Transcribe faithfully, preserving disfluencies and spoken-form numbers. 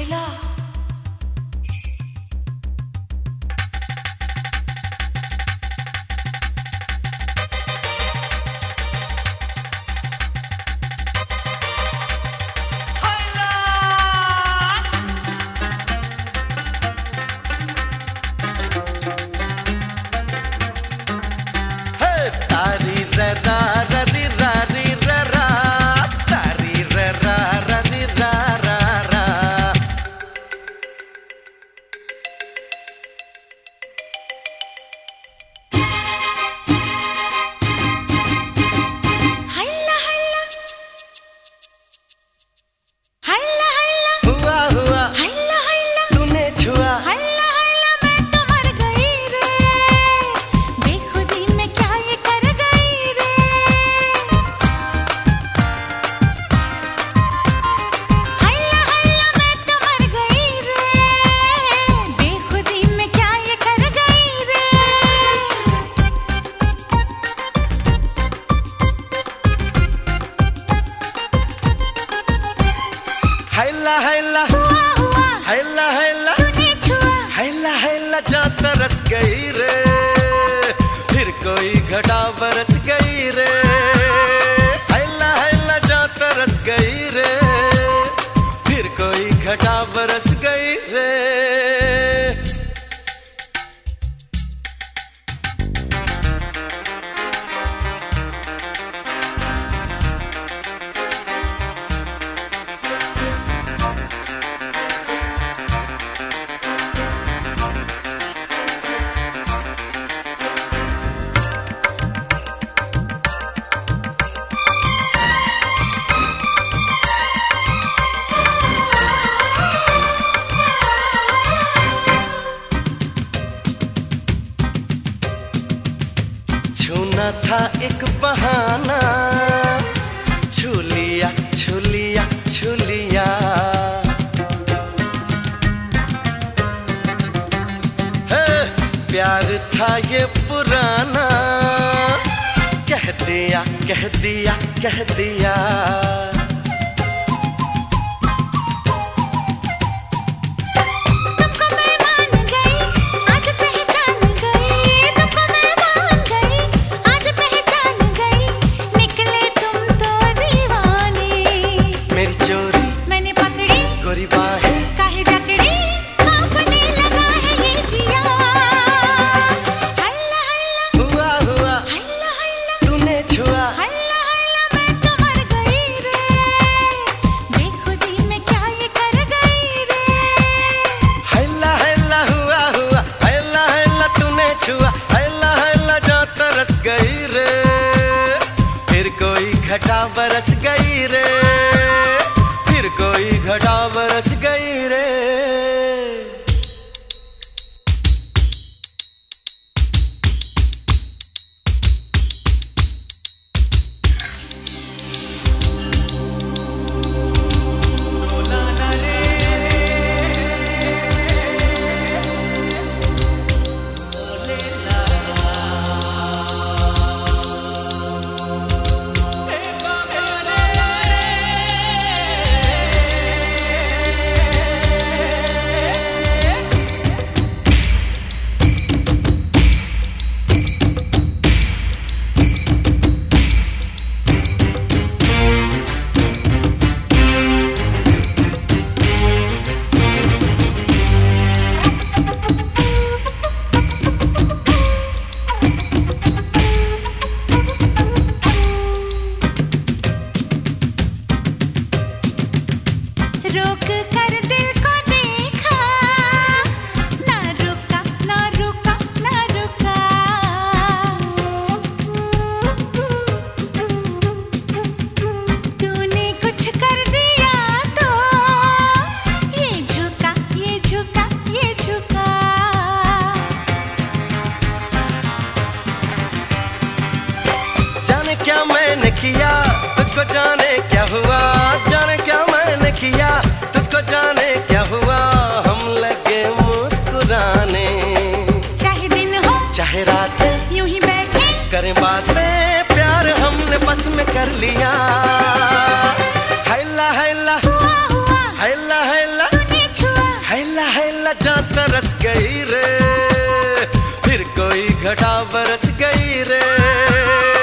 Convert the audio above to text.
हैला हैला हैला हैला हैला हैला हैला जा तरस गई रे, फिर कोई घटा बरस गई रे। हैला हैला जा तरस गई रे, फिर कोई घटा बरस गई रे। छूना था एक बहाना, छू लिया छू लिया छू लिया। है प्यार था ये पुराना, कह दिया कह दिया कह दिया। मेरी चोरी मैंने पकड़ी, गोरी बाहें काहे जकड़ी, कांपने लगा है ये जिया। हल्ला हल्ला हुआ हुआ, हल्ला हल्ला तूने छुआ, हल्ला हल्ला मैं तो मर गई रे, बेखुदी में क्या ये कर गई रे। हल्ला हल्ला हुआ हुआ, हल्ला हल्ला तूने छुआ, हल्ला हल्ला जा तरस गई रे, फिर कोई घटा बरस गई रे, फिर कोई घटा बरस गई रे। रोक कर दिल को देखा, ना रुका ना रुका ना रुका। तूने कुछ कर दिया तो ये झुका ये झुका ये झुका। जाने क्या मैंने किया तुझको, जाने क्या हुआ, जाने क्या मैंने किया तुझको, जाने क्या हुआ। हम लगे मुस्कुराने, चाहे दिन हो चाहे रात, यूं ही बैठे करें बातें, प्यार हमने बस में कर लिया। हैला हैला हुआ हुआ, हैला हैला तूने जा तरस गई रे, फिर कोई घटा बरस गई रे।